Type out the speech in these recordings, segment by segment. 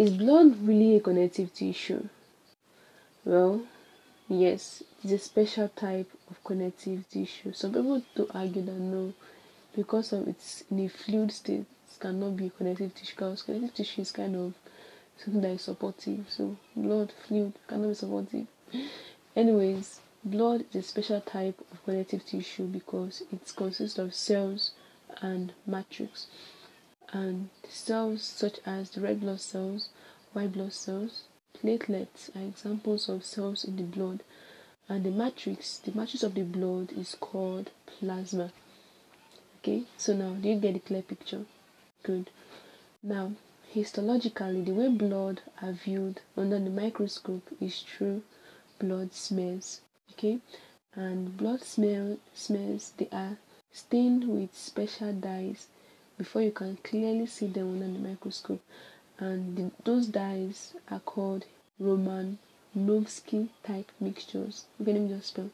Is blood really a connective tissue? Well, yes, it's a special type of connective tissue. Some people do argue that no, because of it's in a fluid state, it cannot be a connective tissue, because connective tissue is kind of something that is supportive. So blood, fluid cannot be supportive. Anyways, blood is a special type of connective tissue because it consists of cells and matrix. And cells such as the red blood cells, white blood cells, platelets are examples of cells in the blood. And the matrix of the blood is called plasma. Okay, so now do you get a clear picture? Good. Now, histologically, the way blood are viewed under the microscope is through blood smears. Okay, and blood smears, they are stained with special dyes before you can clearly see them under the microscope, and those dyes are called Romanovsky type mixtures. Okay, let me just spell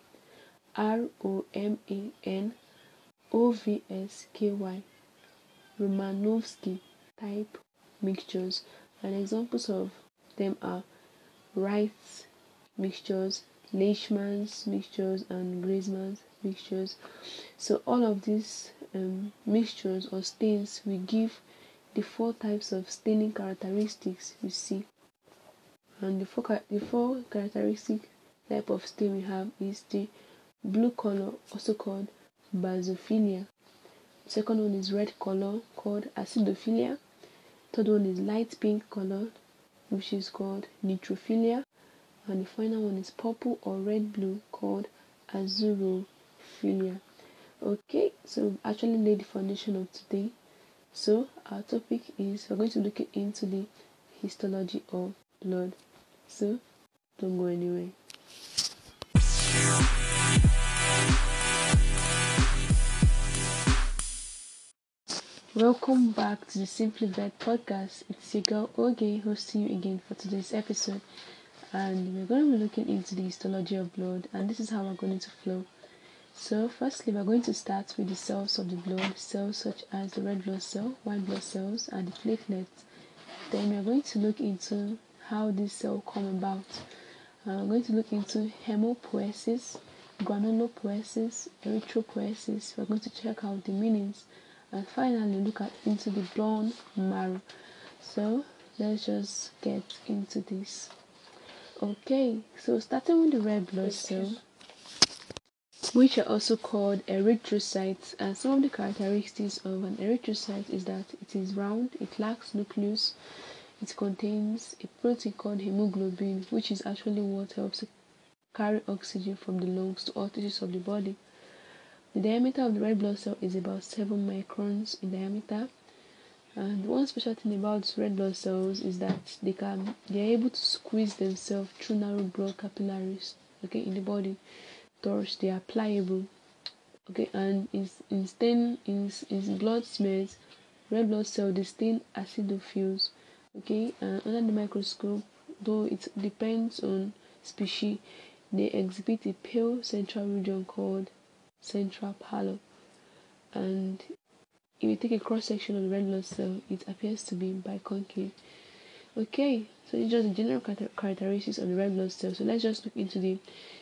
Romanovsky, Romanovsky type mixtures, and examples of them are Wright's mixtures, Leishman's mixtures, and Grassmann's mixtures. So all of these mixtures or stains will give the four types of staining characteristics we see. And the four characteristic type of stain we have is the blue color, also called basophilia. The second one is red color, called acidophilia. Third one is light pink color, which is called neutrophilia. And the final one is purple or red blue, called azurophilia. Okay, so we've actually laid the foundation of today. So our topic is, we're going to look into the histology of blood. So don't go anywhere. Welcome back to the Simply Vet podcast. It's your girl Oge hosting you again for today's episode, and we're going to be looking into the histology of blood, and this is how we're going to flow. So firstly, we're going to start with the cells of the blood, cells such as the red blood cell, white blood cells, and the platelets. Then we're going to look into how these cells come about. We're going to look into hemopoiesis, granulopoiesis, erythropoiesis. We're going to check out the meanings, and finally look into the bone marrow. So let's just get into this. Okay, so starting with the red blood cell, which are also called erythrocytes, and some of the characteristics of an erythrocyte is that it is round, it lacks nucleus, it contains a protein called hemoglobin, which is actually what helps to carry oxygen from the lungs to all tissues of the body. The diameter of the red blood cell is about 7 microns in diameter, and one special thing about red blood cells is that they are able to squeeze themselves through narrow blood capillaries, okay, in the body. Thus they are pliable, okay, and in blood smears, red blood cell they stain acidophils, okay, and under the microscope, though it depends on species, they exhibit a pale central region called central pallor, and if you take a cross section of the red blood cell, it appears to be biconcave. Okay, so it's just the general characteristics of the red blood cell. So let's just look into the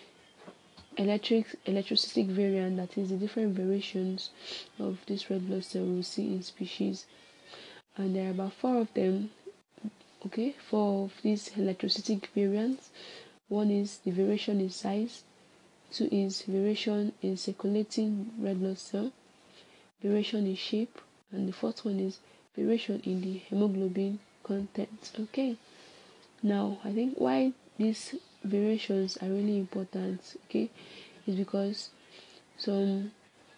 electrocytic variant, that is the different variations of this red blood cell we'll see in species, and there are about 4 of them. Okay, 4 of these electrocytic variants. One is the variation in size, 2 is variation in circulating red blood cell, variation in shape, and the 4th one is variation in the hemoglobin content. Okay, now I think why these variations are really important, okay, is because some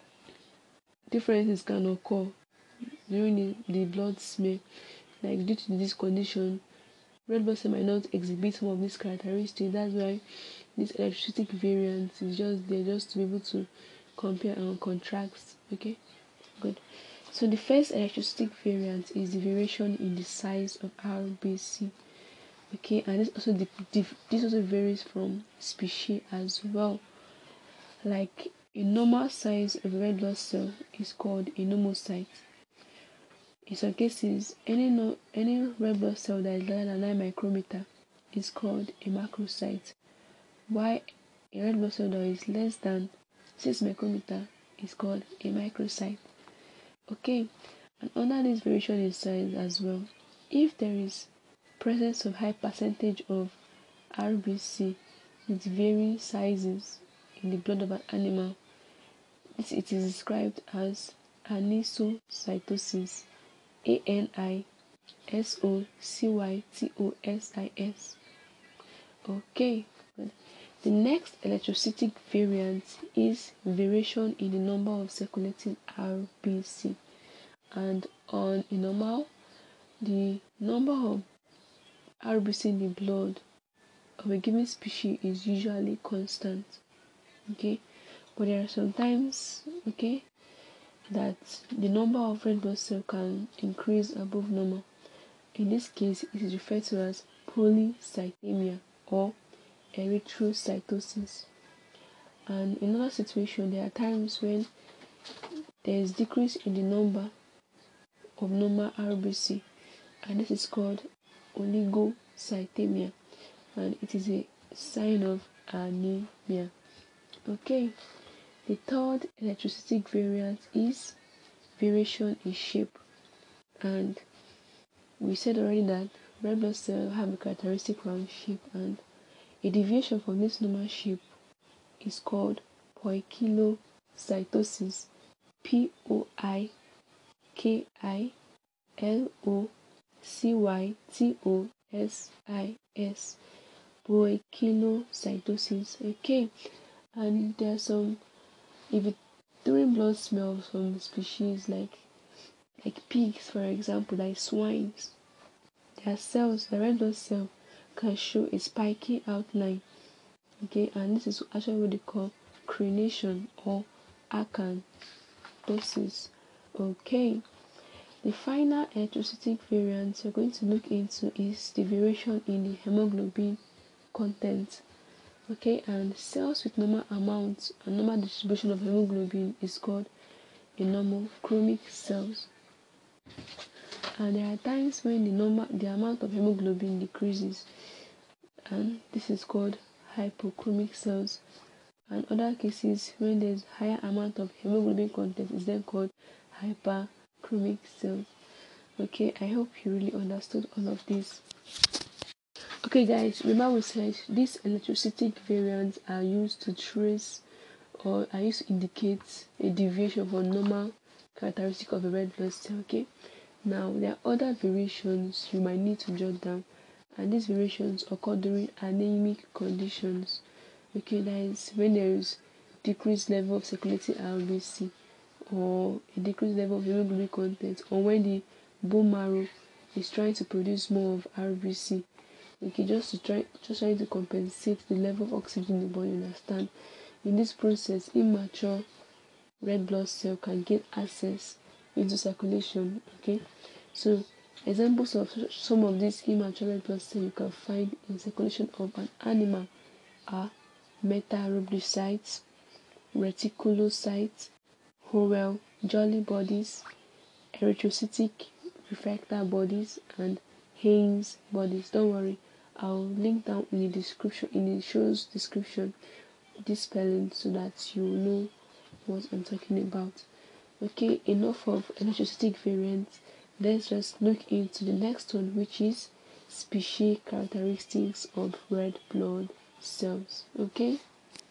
differences can occur during the blood smear. Like due to this condition, red blood cell might not exhibit some of these characteristics. That's why this electrocytic variant is just there, just to be able to compare and contrast. Okay, good. So the first electrocytic variant is the variation in the size of RBC. Okay, and this also varies from species as well. Like a normal size of a red blood cell is called a normocyte. In some cases, any red blood cell that is larger than 9 micrometer is called a macrocyte, while a red blood cell that is less than 6 micrometer is called a microcyte. Okay, and under this variation in size as well, if there is presence of high percentage of RBC with varying sizes in the blood of an animal, it is described as anisocytosis. ANISOCYTOSIS. Okay, good. The next electrocytic variant is variation in the number of circulating RBC. And on a normal, the number of RBC in the blood of a given species is usually constant. Okay, but there are sometimes, okay, that the number of red blood cells can increase above normal. In this case, it is referred to as polycythemia or erythrocytosis. And in another situation, there are times when there is decrease in the number of normal RBC, and this is called oligocythemia, and it is a sign of anemia. Okay, the third electrocytic variant is variation in shape, and we said already that red blood cells have a characteristic round shape, and a deviation from this normal shape is called poikilocytosis. Poikilocytosis. Poikilocytosis. Okay, and there's some, if it during blood smell of some species like pigs, for example, like swines, their cells, the red blood cell can show a spiky outline. Okay, and this is actually what they call crenation or acanthosis. Okay, the final electrocytic variant we're going to look into is the variation in the hemoglobin content. Okay, and cells with normal amount and normal distribution of hemoglobin is called a normochromic cells. And there are times when the amount of hemoglobin decreases, and this is called hypochromic cells. And other cases when there's higher amount of hemoglobin content is then called hyperchromic cells. Okay, I hope you really understood all of this. Okay guys, remember we said these electrocytic variants are used to trace or are used to indicate a deviation from normal characteristic of a red blood cell. Okay, now there are other variations you might need to jot down, and these variations occur during anemic conditions. Okay, that is when there is decreased level of circulating RBC or a decreased level of hemoglobin content, or when the bone marrow is trying to produce more of RBC. Okay, just trying to compensate the level of oxygen in the body, understand. In this process, immature red blood cell can gain access into circulation. Okay, so examples of some of these immature red blood cells you can find in circulation of an animal are metarubicites, reticulocytes, Howell Jolly bodies, erythrocytic refractor bodies, and Haynes bodies. Don't worry, I'll link down in the description, in the show's description, this spelling so that you know what I'm talking about. Okay, enough of electrocytic variants. Let's just look into the next one, which is species characteristics of red blood cells. Okay.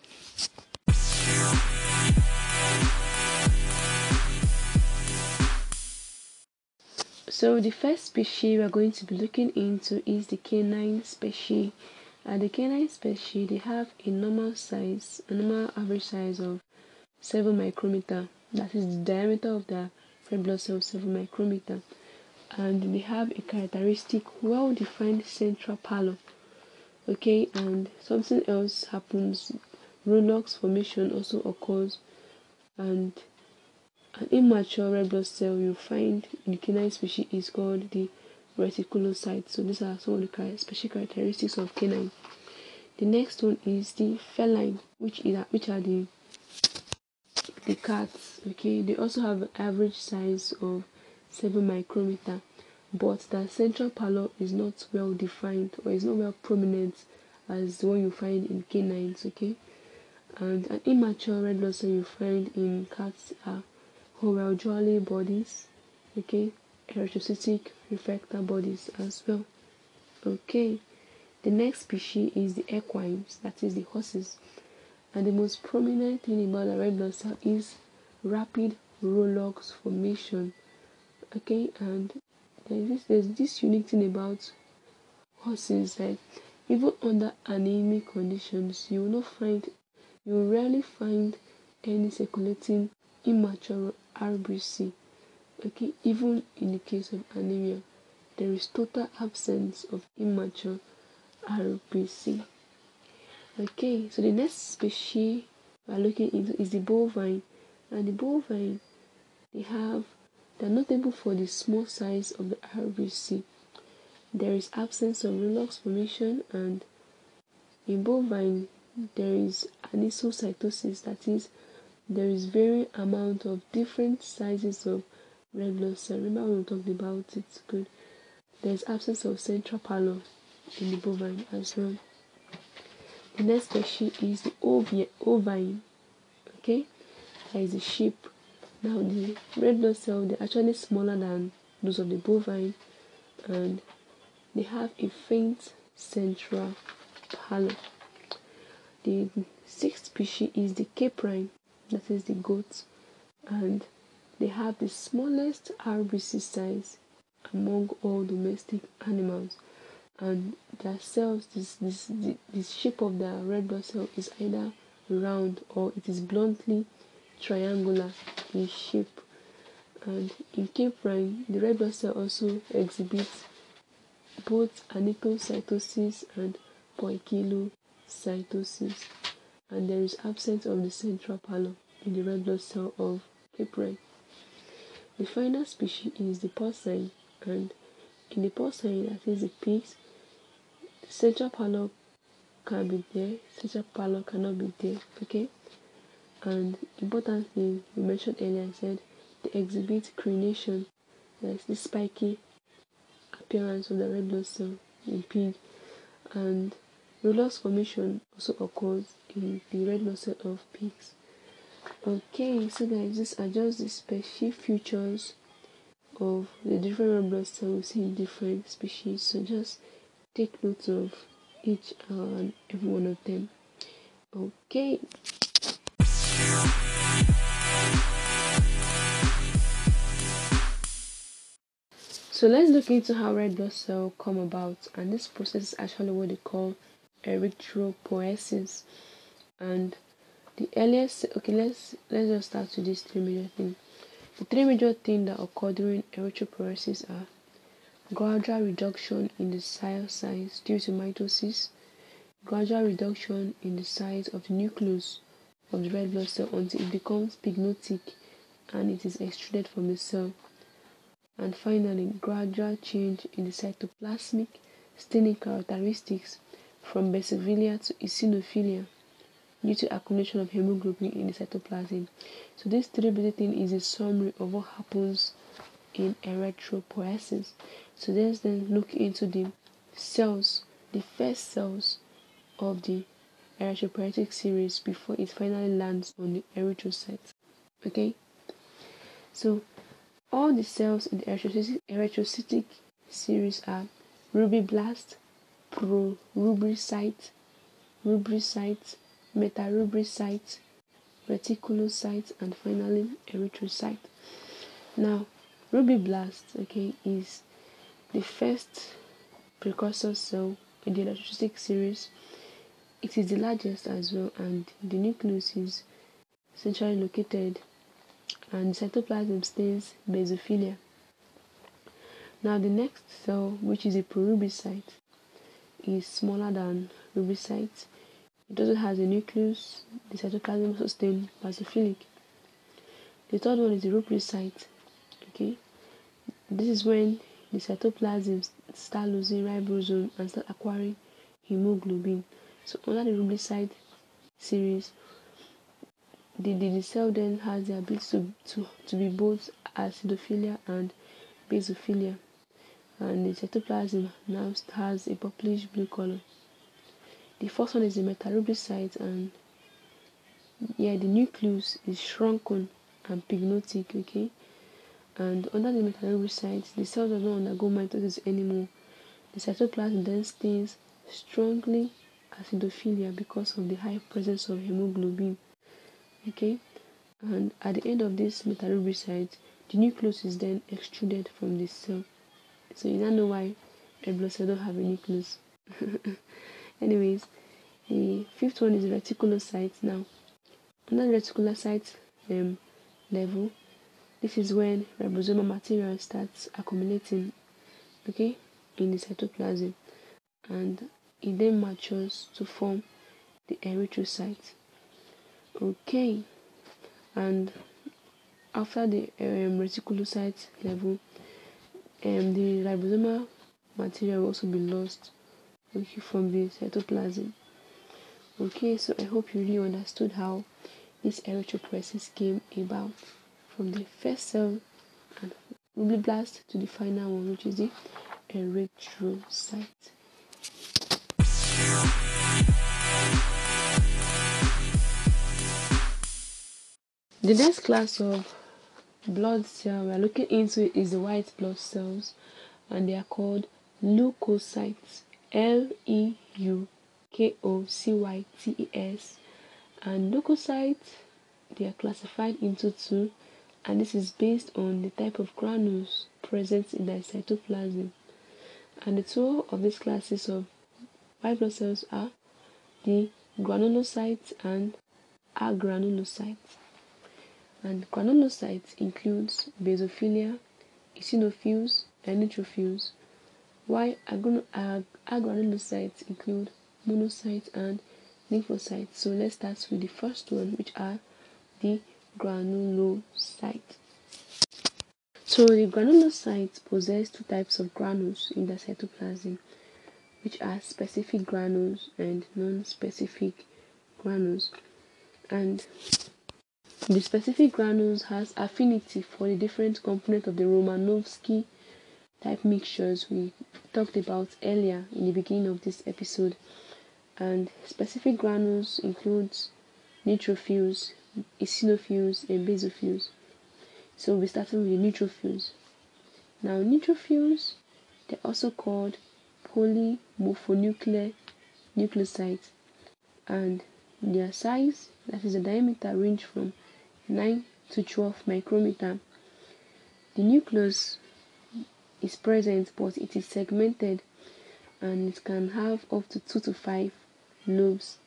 So the first species we're going to be looking into is the canine species. The canine species, they have a normal average size of 7 micrometer. That is the diameter of the red blood cell, 7 micrometer. And they have a characteristic well-defined central pallor. Okay, and something else happens. Rawlux formation also occurs, and an immature red blood cell you find in the canine species is called the reticulocyte. So these are some of the special characteristics of canine. The next one is the feline, which are the cats. Okay, they also have an average size of 7 micrometer, but the central pallor is not well defined or is not well prominent as the one you find in canines, okay? And an immature red blood cell you find in cats are Howell-Jolly bodies, okay, erythrocytic refractor bodies as well. Okay, the next species is the equines, that is the horses. And the most prominent thing about the red blood cell is rapid Rolox formation. Okay, and there's this unique thing about horses that even under anemic conditions, you will rarely find any circulating immature RBC. Okay, even in the case of anemia, there is total absence of immature RBC. Okay, so the next species we are looking into is the bovine, and the bovine they're notable for the small size of the RBC. There is absence of Rolox formation, and in bovine there is anisocytosis, that is, there is varying amount of different sizes of red blood cell. Remember when we talked about it? Good. There is absence of central pallor in the bovine as well. The next species is the ovine. Okay, that is the sheep. Now the red blood cell, they're actually smaller than those of the bovine, and they have a faint central pallor. The sixth species is the caprine, that is the goat, and they have the smallest RBC size among all domestic animals, and their cells, the shape of the red blood cell is either round or it is bluntly triangular in shape. And in caprine, the red blood cell also exhibits both anicocytosis and poikilocytosis, and there is absence of the central pallor in the red blood cell of caprine. The final species is the porcine, and in the porcine, that is the pigs, the central pallor can be there, central pallor cannot be there, okay? And important thing we mentioned earlier, I said they exhibit crenation, that's the spiky appearance of the red blood cell in pig, and Rolox formation also occurs in the red blood cell of pigs. Okay, so guys, these are just the specific features of the different red blood cells in different species. So just take note of each and every one of them. Okay. So let's look into how red blood cells come about, and this process is actually what they call erythropoiesis. And the earliest, okay, let's just start with these three major things. The three major things that occur during erythropoiesis are gradual reduction in the cell size due to mitosis, gradual reduction in the size of the nucleus of the red blood cell until it becomes pygnotic and it is extruded from the cell, and finally gradual change in the cytoplasmic staining characteristics from basophilia to eosinophilia due to accumulation of hemoglobin in the cytoplasm. So this three basic thing is a summary of what happens in erythropoiesis. So let's then look into the cells, the first cells of the erythropoietic series before it finally lands on the erythrocyte. Okay, so all the cells in the erythrocytic series are rubiblast, prorubricite, rubricite, metarubricite, reticulocyte, and finally erythrocyte. Now, rubiblast, okay, is the first precursor cell in the erythrocytic series. It is the largest as well, and the nucleus is centrally located, and the cytoplasm stains basophilia. Now, the next cell, which is a prorubricite, is smaller than rubricite. It also has a nucleus. The cytoplasm also stained basophilic. The third one is the rubricite. Okay, this is when the cytoplasm start losing ribosome and start acquiring hemoglobin. So under the rubricite series, the cell then has the ability to be both acidophilia and basophilia, and the cytoplasm now has a purplish blue color. The first one is the metarubricite, and the nucleus is shrunken and pygnotic, okay? And under the metarubricite, the cell does not undergo mitosis anymore. The cytoplasm then stains strongly acidophilia because of the high presence of hemoglobin, okay? And at the end of this metarubricite, the nucleus is then extruded from the cell. So you now know why red blood cells don't have a nucleus. Anyways, the fifth one is the reticulocyte. Now, under the reticulocyte level, this is when ribosomal material starts accumulating, okay, in the cytoplasm, and it then matures to form the erythrocyte. Okay, and after the reticulocyte level, the ribosomal material will also be lost, okay, from the cytoplasm. Okay, so I hope you really understood how this erythropoiesis came about, from the first cell and rubeblast to the final one, which is the erythrocyte. The next class of blood cell we are looking into is the white blood cells, and they are called leukocytes. Leukocytes. And leukocytes, they are classified into two, and this is based on the type of granules present in the cytoplasm. And the two of these classes of white blood cells are the granulocytes and agranulocytes. And granulocytes includes basophilia, eosinophils, and neutrophils, while agranulocytes include monocytes and lymphocytes. So let's start with the first one, which are the granulocytes. So the granulocytes possess two types of granules in the cytoplasm, which are specific granules and non-specific granules. And the specific granules has affinity for the different components of the Romanovsky type mixtures we talked about earlier in the beginning of this episode. And specific granules includes neutrophils, eosinophils, and basophils. So we'll be starting with the neutrophils. Now neutrophils, they're also called polymorphonuclear nucleocytes, and their size, that is the diameter, range from 9 to 12 micrometer. The nucleus is present, but it is segmented, and it can have up to 2 to 5 lobes.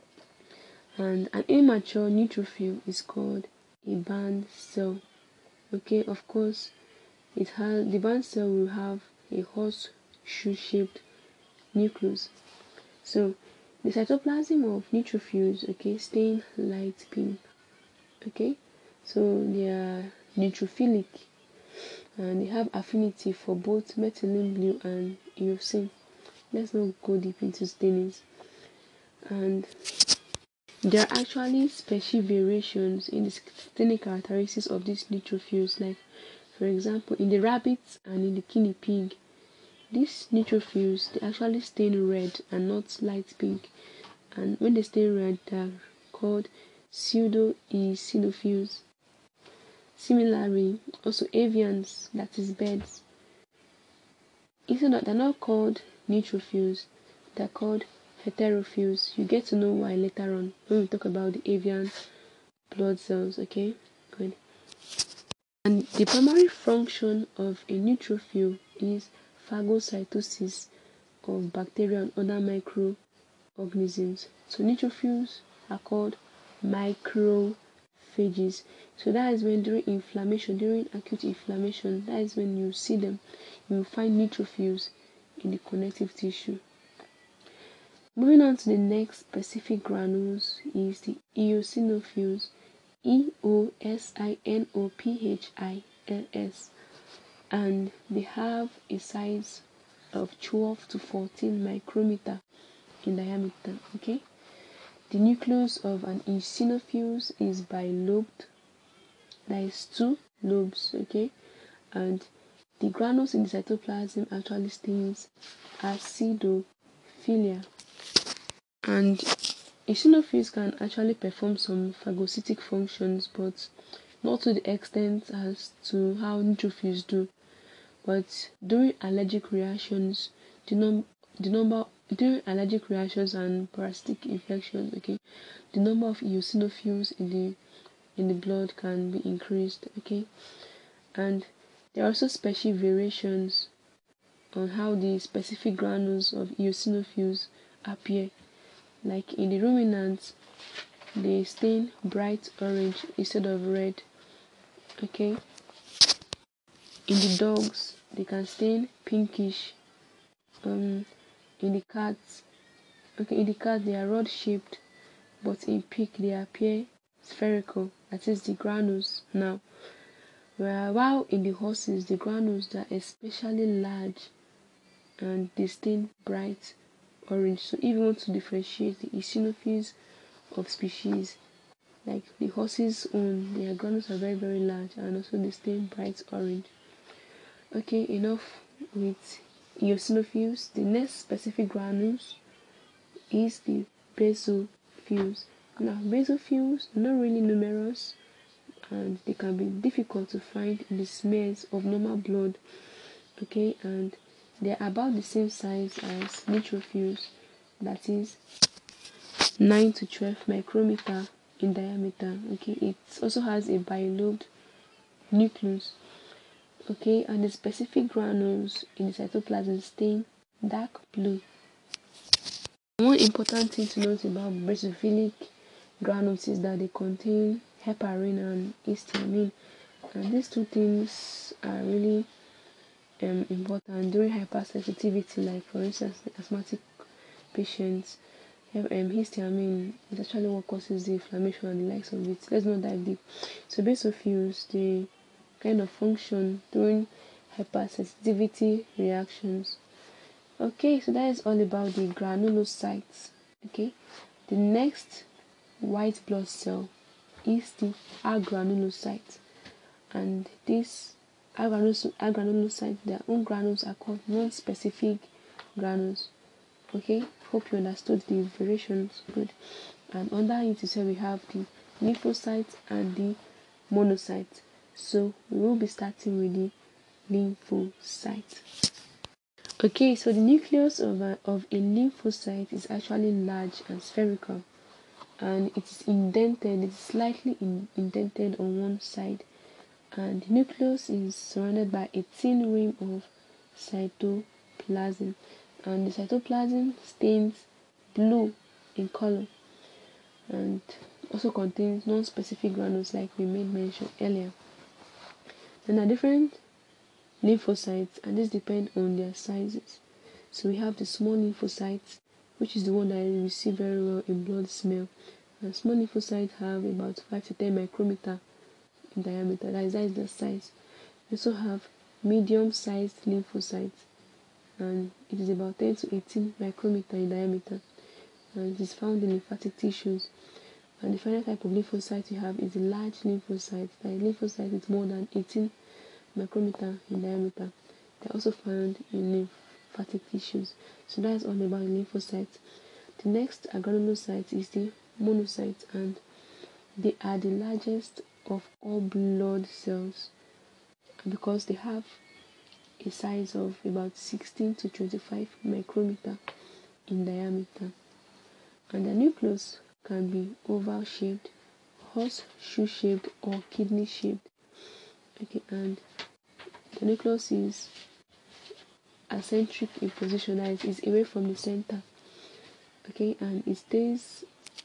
And an immature neutrophil is called a band cell. Okay, of course, the band cell will have a horseshoe-shaped nucleus. So the cytoplasm of neutrophils, okay, stain light pink. Okay, so they are neutrophilic, and they have affinity for both methylene blue and eosin. Let's not go deep into stainings. And there are actually specific variations in the staining characteristics of these neutrophils, like for example in the rabbits and in the guinea pig. These neutrophils, they actually stain red and not light pink, and when they stain red, they are called pseudoeosinophils. Similarly, also avians, that is birds, they're not called neutrophils, they're called heterophils. You get to know why later on when we talk about the avian blood cells, okay? Good. And the primary function of a neutrophil is phagocytosis of bacteria and other microorganisms. So neutrophils are called microphages. So that is when during acute inflammation, that is when you see them. You will find neutrophils in the connective tissue. Moving on to the next specific granules is the eosinophils. Eosinophils, and they have a size of 12 to 14 micrometer in diameter. Okay, the nucleus of an eosinophil is bilobed. There is 2 lobes. Okay, and The granules in the cytoplasm actually stains acidophilia, and eosinophils can actually perform some phagocytic functions, but not to the extent as to how neutrophils do. But during allergic reactions, the number during allergic reactions and parasitic infections, okay, the number of eosinophils in the blood can be increased, okay, and there are also special variations on how the specific granules of eosinophils appear. Like in the ruminants, they stain bright orange instead of red, okay. In the dogs, they can stain pinkish. In the cats, okay, in the cat they are rod shaped, but in pig they appear spherical, that is the granules now. While in the horses, the granules are especially large and they stain bright orange. So if you want to differentiate the eosinophils of species, like the horses' own, their granules are very, very large and also they stain bright orange. Okay, enough with eosinophils. The next specific granules is the basophils. Now, basophils are not really numerous and they can be difficult to find in the smears of normal blood, okay, and they're about the same size as neutrophils, that is 9 to 12 micrometer in diameter, okay. It also has a bilobed nucleus, okay, and the specific granules in the cytoplasm stain dark blue. One important thing to note about basophilic granules is that they contain heparin and histamine, and these two things are really important during hypersensitivity. Like for instance, the asthmatic patients, histamine is actually what causes the inflammation and the likes of it. Let's not dive deep. So basophils, they kind of function during hypersensitivity reactions. Okay, so that is all about the granulocytes. Okay, the next white blood cell is the agranulocyte, and this agranulocyte, their own granules are called non-specific granules. Okay, hope you understood the variations. Good. And under it is where we have the lymphocytes and the monocytes. So we will be starting with the lymphocyte. Okay, so the nucleus of a lymphocyte is actually large and spherical, and it is indented, it is slightly indented on one side, and the nucleus is surrounded by a thin rim of cytoplasm, and the cytoplasm stains blue in color and also contains non-specific granules like we made mention earlier. There are different lymphocytes, and these depend on their sizes. So we have the small lymphocytes, which is the one that we see very well in blood smell. And small lymphocytes have about 5 to 10 micrometer in diameter. That is the size. We also have medium-sized lymphocytes, and it is about 10 to 18 micrometer in diameter, and it is found in lymphatic tissues. And the final type of lymphocyte you have is the large lymphocyte. That is lymphocyte with more than 18 micrometer in diameter. They are also found in lymphatic tissues. So that's all about lymphocytes. The next granulocyte is the monocyte, and they are the largest of all blood cells because they have a size of about 16 to 25 micrometer in diameter, and the nucleus can be oval shaped, horseshoe shaped, or kidney shaped. Okay, and the nucleus is eccentric in position, that is away from the center. Okay, and it stains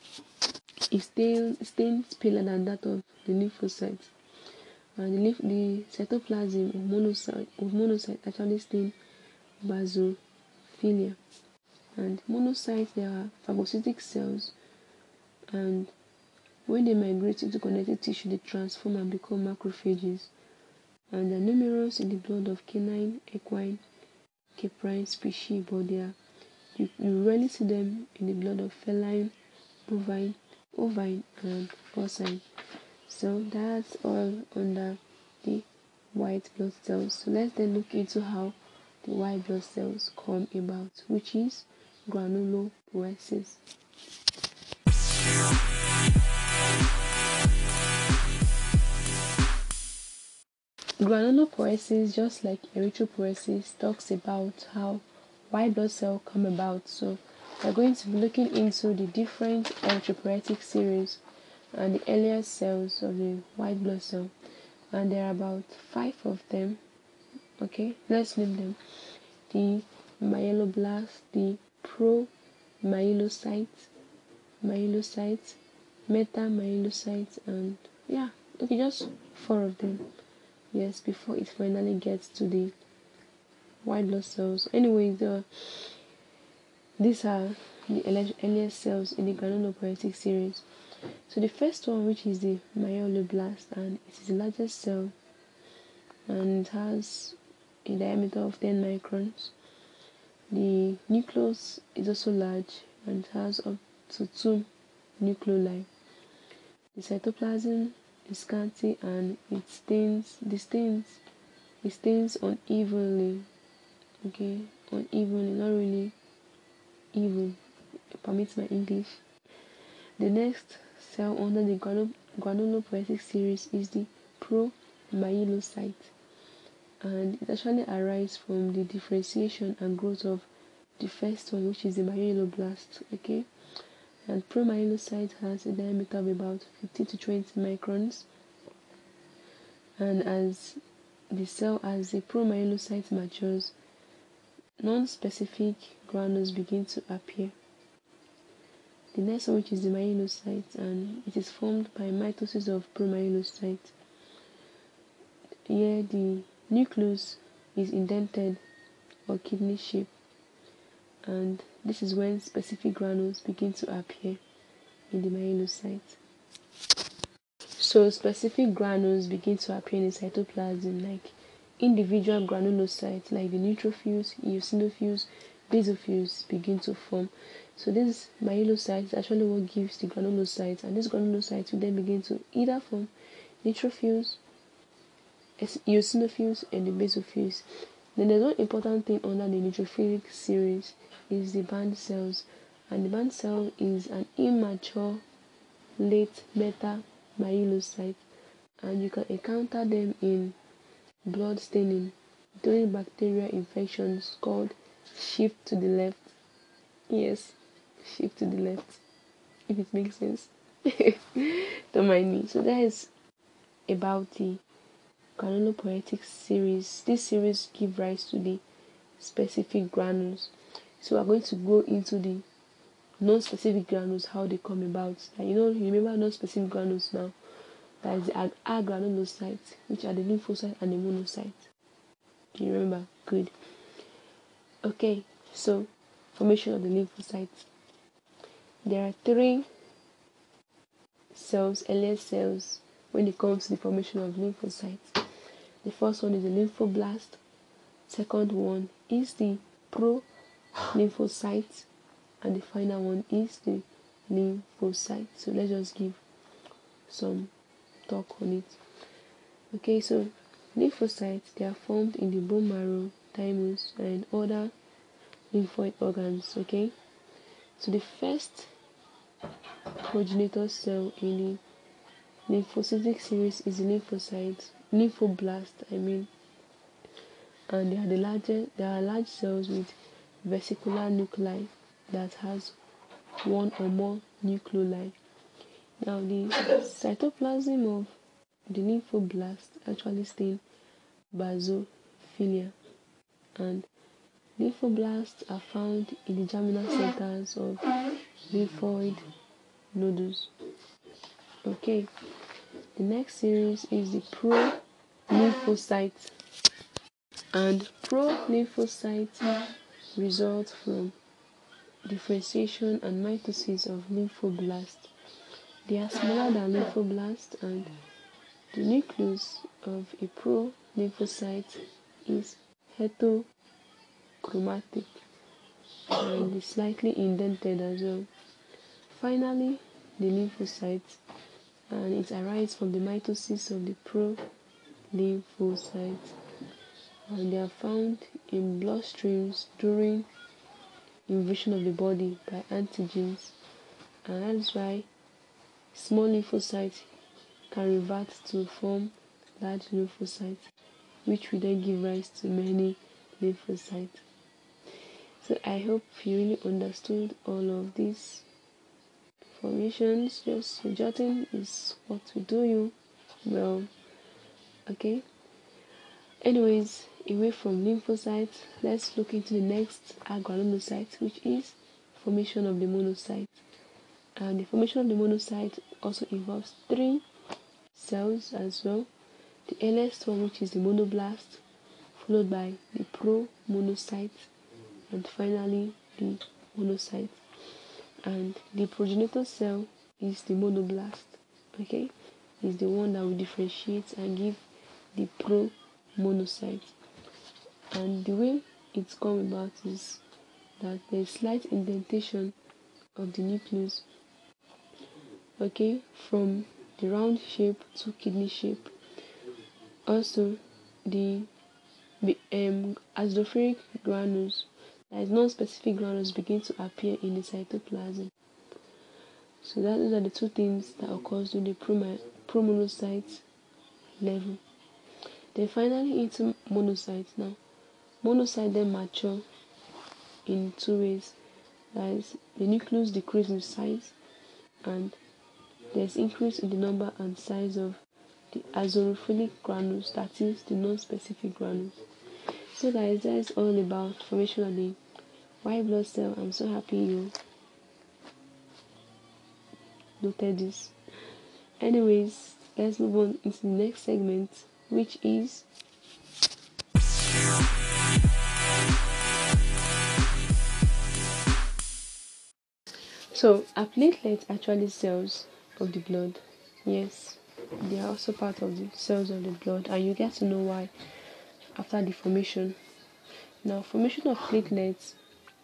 paler than that of the lymphocytes. And the cytoplasm of monocyte actually stain basophilia. And monocytes, they are phagocytic cells, and when they migrate into connective tissue, they transform and become macrophages. And they're numerous in the blood of canine, equine, caprine species, but you rarely see them in the blood of feline, bovine, ovine, and porcine. So that's all under the white blood cells. So let's then look into how the white blood cells come about, which is granulopoiesis. Granulopoiesis, just like erythropoiesis, talks about how white blood cells come about. So we're going to be looking into the different erythropoietic series and the earlier cells of the white blood cell, and there are about 5 of them. Okay, let's name them: the myeloblast, the promyelocytes, myelocytes, metamyelocytes, and yeah, okay, just 4 of them. Yes, before it finally gets to the white blood cells. Anyway, these are the earliest cells in the granulopoietic series. So the first one, which is the myeloblast, and it is the largest cell, and it has a diameter of 10 microns. The nucleus is also large and has up to 2 nucleoli. The cytoplasm is scanty and it stains unevenly. Okay, unevenly, not really even. Permit my English. The next cell under the granulopoietic series is the promyelocyte, and it actually arises from the differentiation and growth of the first one, which is the myeloblast. Okay, and promyelocyte has a diameter of about 15 to 20 microns, and as the promyelocyte matures, non-specific granules begin to appear. The next one, which is the myelocyte, and it is formed by mitosis of promyelocyte. Here the nucleus is indented or kidney shaped, and this is when specific granules begin to appear in the myelocyte. So specific granules begin to appear in the cytoplasm, like individual granulocytes like the neutrophils, eosinophils, basophils begin to form. So this myelocyte is actually what gives the granulocytes, and these granulocytes will then begin to either form neutrophils, eosinophils, and the basophils. Then there's one important thing under the neutrophilic series is the band cells, and the band cell is an immature late metamyelocyte, and you can encounter them in blood staining during bacterial infections called shift to the left. Yes, shift to the left, if it makes sense. Don't mind me. So that is about the granulopoietic series. This series gives rise to the specific granules. So we're going to go into the non-specific granules, how they come about. And you remember non-specific granules now. That is the agranulocytes, which are the lymphocytes and the monocytes. You remember? Good. Okay, so formation of the lymphocytes. There are 3 cells, earliest cells, when it comes to the formation of lymphocytes. The first one is the lymphoblast. Second one is the pro-lymphocyte, and the final one is the lymphocyte. So let's just give some talk on it. Okay, so lymphocytes, they are formed in the bone marrow, thymus, and other lymphoid organs. Okay, so the first progenitor cell in the lymphocytic series is the lymphoblast. And they are large cells with vesicular nuclei that has 1 or more nucleoli. Now the cytoplasm of the lymphoblast actually stain basophilia, and lymphoblasts are found in the germinal centers of lymphoid nodules. Okay, the next series is the pro-lymphocyte, and pro-lymphocytes result from differentiation and mitosis of lymphoblasts. They are smaller than lymphoblasts, and the nucleus of a pro-lymphocyte is heterochromatic and is slightly indented as well. Finally, the lymphocytes, and it arises from the mitosis of the lymphocytes, and they are found in blood streams during invasion of the body by antigens, and that is why small lymphocytes can revert to form large lymphocytes, which will then give rise to many lymphocytes. So I hope you really understood all of these informations. Just jotting is what will do you well. Okay. Anyways, away from lymphocytes, let's look into the next agranulocyte, which is formation of the monocyte. And the formation of the monocyte also involves 3 cells as well. The earliest one, which is the monoblast, followed by the promonocyte, and finally the monocyte. And the progenitor cell is the monoblast. Okay, is the one that will differentiate and give the promonocyte. And the way it's come about is that there's slight indentation of the nucleus, okay, from the round shape to kidney shape. Also, the acidophilic granules, that is non-specific granules, begin to appear in the cytoplasm. So those are the 2 things that occurs during the promonocyte level. Then finally into monocytes. Now, monocytes then mature in 2 ways. That is, the nucleus decreases in size, and there's increase in the number and size of the acidophilic granules, that is, the non-specific granules. So guys, that is all about formation of the white blood cell. I'm so happy you noted this. Anyways, let's move on into the next segment, which is so are platelets actually cells of the blood? Yes, they are also part of the cells of the blood, and you get to know why after the formation. Now, formation of platelets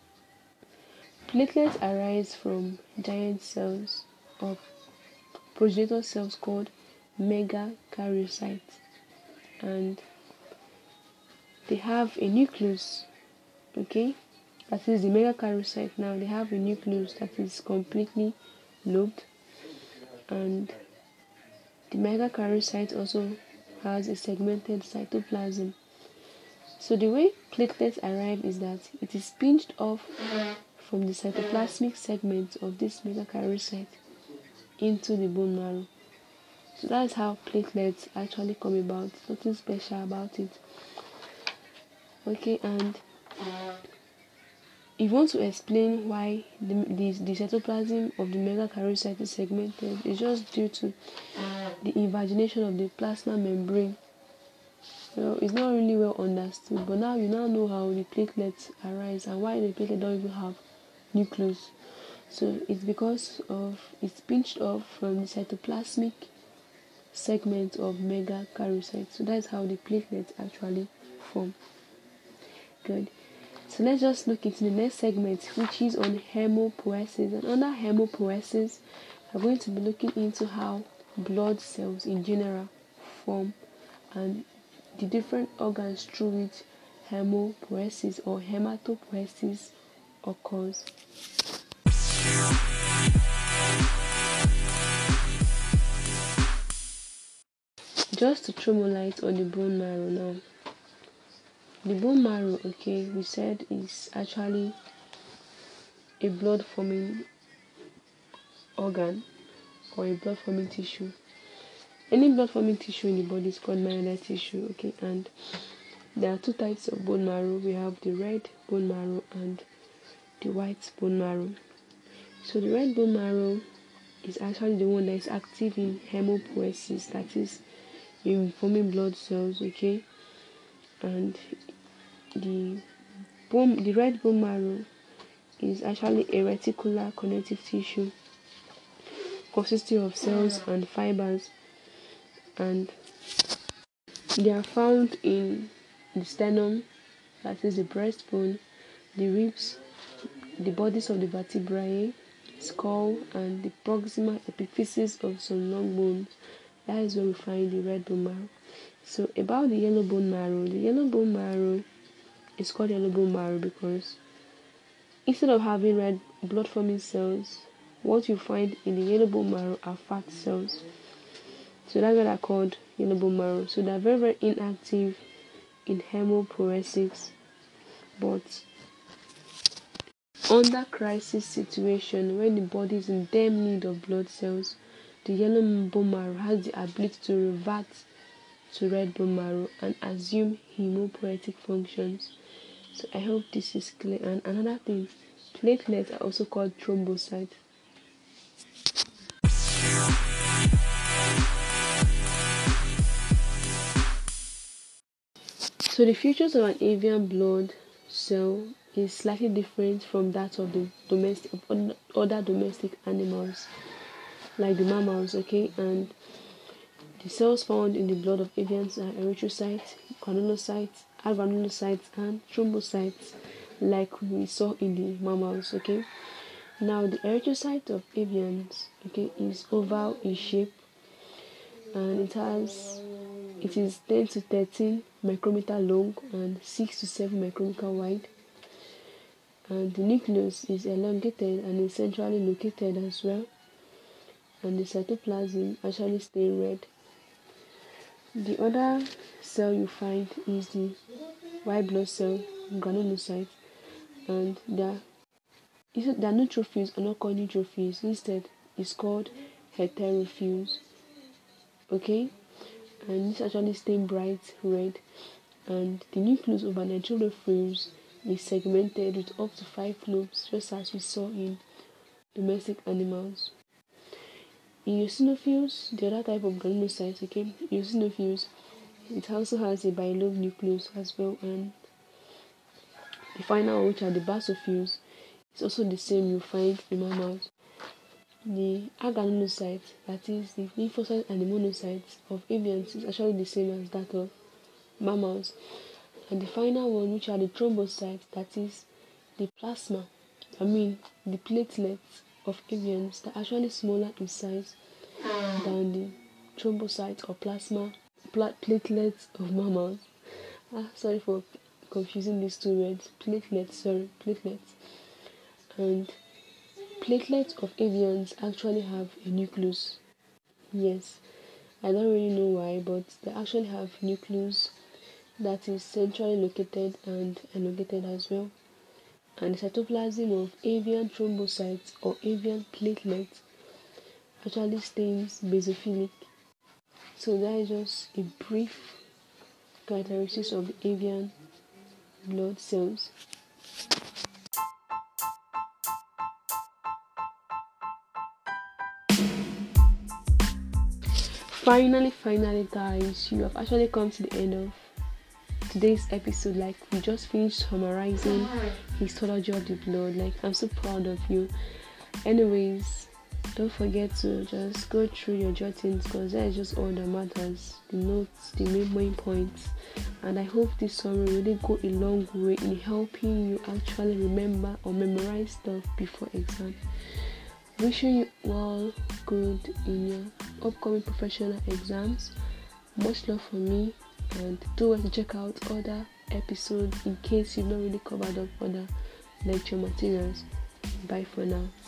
arise from giant cells or progenitor cells called megakaryocytes, and they have a nucleus, okay, that is the megakaryocyte. Now they have a nucleus that is completely lobed, and the megakaryocyte also has a segmented cytoplasm. So the way platelets arrive is that it is pinched off from the cytoplasmic segment of this megakaryocyte into the bone marrow. So that's how platelets actually come about. Nothing special about it. Okay, and if you want to explain why the cytoplasm of the megakaryocyte is segmented, it's just due to the invagination of the plasma membrane. It's not really well understood, but now you know how the platelets arise and why the platelet don't even have nucleus. So it's because of it's pinched off from the cytoplasmic segment of megakaryocyte. So that's how the platelets actually form. Good. So let's just look into the next segment, which is on hemopoiesis. And under hemopoiesis, we're going to be looking into how blood cells in general form and the different organs through which hemopoiesis or hematopoiesis occurs. Just to throw more light on the bone marrow now. The bone marrow, okay, we said is actually a blood forming organ or a blood forming tissue. Any blood forming tissue in the body is called myelinated tissue, okay, and there are 2 types of bone marrow. We have the red bone marrow and the white bone marrow. So the red bone marrow is actually the one that is active in hemopoiesis, that is in forming blood cells, okay, and the red bone marrow is actually a reticular connective tissue consisting of cells and fibers, and they are found in the sternum, that is the breastbone, the ribs, the bodies of the vertebrae, skull, and the proximal epiphysis of some long bones. That is where we find the red bone marrow. So about the yellow bone marrow, the yellow bone marrow is called yellow bone marrow because instead of having red blood forming cells, what you find in the yellow bone marrow are fat cells. So that's why they're called yellow bone marrow. So they're very, very inactive in hematopoiesis, but under crisis situation, when the body is in damn need of blood cells, the yellow bone marrow has the ability to revert to red bone marrow and assume hematopoietic functions. So I hope this is clear. And another thing, platelets are also called thrombocytes. So the features of an avian blood cell is slightly different from that of the other domestic animals, like the mammals, okay? And the cells found in the blood of avians are erythrocytes, granulocytes, agranulocytes, and thrombocytes, like we saw in the mammals, okay? Now the erythrocyte of avians, okay, is oval in shape, and it is 10 to 13 micrometer long and 6 to 7 micrometer wide. And the nucleus is elongated and is centrally located as well. And the cytoplasm actually stays red. The other cell you find is the white blood cell, granulocyte, and their neutrophils are not called neutrophils. Instead, it's called heterophils. Okay, and this actually stays bright red. And the nucleus of an neutrophils is segmented with up to 5 lobes, just as we saw in domestic animals. In eosinophils, the other type of granulocytes, okay, eosinophils, it also has a bilobe nucleus as well, and the final one, which are the basophils, is also the same you find in mammals. The agranulocytes, that is the lymphocytes and the monocytes of avians, is actually the same as that of mammals. And the final one, which are the thrombocytes, that is the the platelets of avians, that are actually smaller in size than the thrombocytes or platelets of mammals. Sorry for confusing these two words. Platelets. And platelets of avians actually have a nucleus. Yes, I don't really know why, but they actually have nucleus that is centrally located and elongated as well. And the cytoplasm of avian thrombocytes or avian platelets actually stays basophilic. So that is just a brief characteristics of the avian blood cells. Finally, guys, you have actually come to the end of today's episode. Like, we just finished summarizing histology of the blood. Like, I'm so proud of you. Anyways, don't forget to just go through your jottings, because that is just all that matters. The notes, the main points. And I hope this summary really go a long way in helping you actually remember or memorize stuff before exam. Wishing you all good in your upcoming professional exams. Much love from me, and do well to check out other episodes in case you've not really covered up other lecture materials. Bye for now.